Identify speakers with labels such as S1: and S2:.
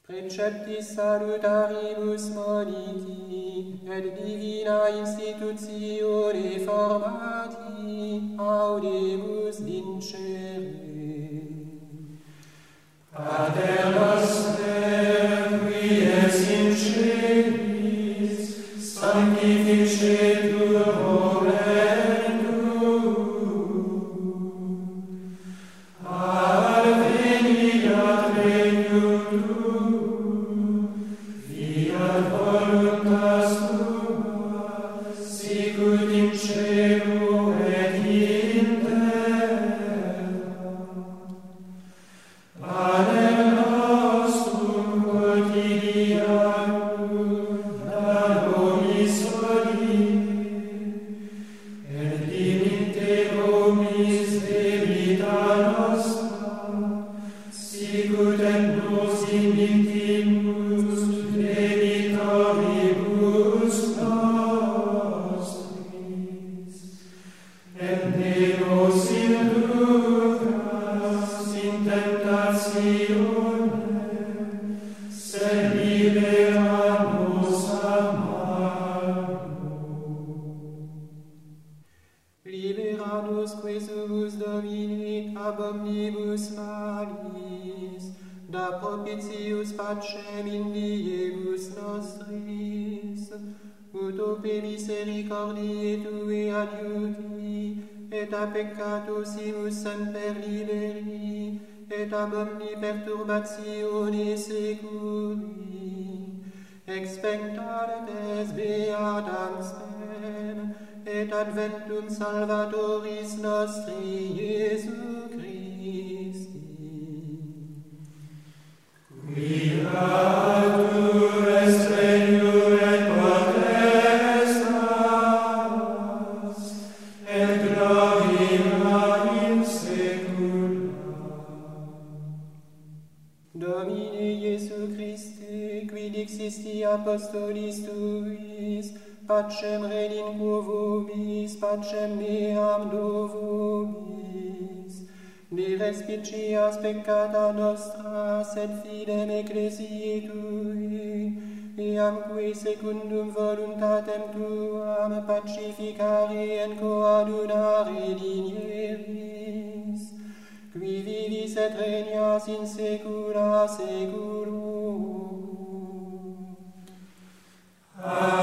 S1: Preceptis salutaribus moniti, et divina institutione formati, audemus vincere.
S2: Pater noster, qui es in celis, sanctificetur nomen tuum. Adveniat regnum tuum, fiat voluntas tua, sicut in cielo et in terra. Panem nostrum quotidianum da nobis hodie, et dimitte nobis debita nostra, sicut et nos dimittimus debitoribus nostris. Et ne nos inducas in tentationem, sed libera nos a malo.
S1: Libera nos quesumus Domine ab omnibus malis, da propitius pacem in diebus nostris, ut ope misericordiae Tue adiuti, et a peccatosimus semper liberi, et ab omni perturbatione securi, expectates beatam spem, et adventum Salvatoris nostri Iesu Christi.
S2: Creatur est regnum et potestas, et gloria in saecula.
S1: Domine Iesu Christe, qui dixisti apostolis Tuis, pacem relinquo vobis, pacem meam do vobis. Ne respicias peccata nostra, sed fidem ecclesiae Tui, eamque secundum voluntatem Tuam pacificare et coadunare linieris, qui vivis et regnas in saecula saeculorum.
S2: Amen.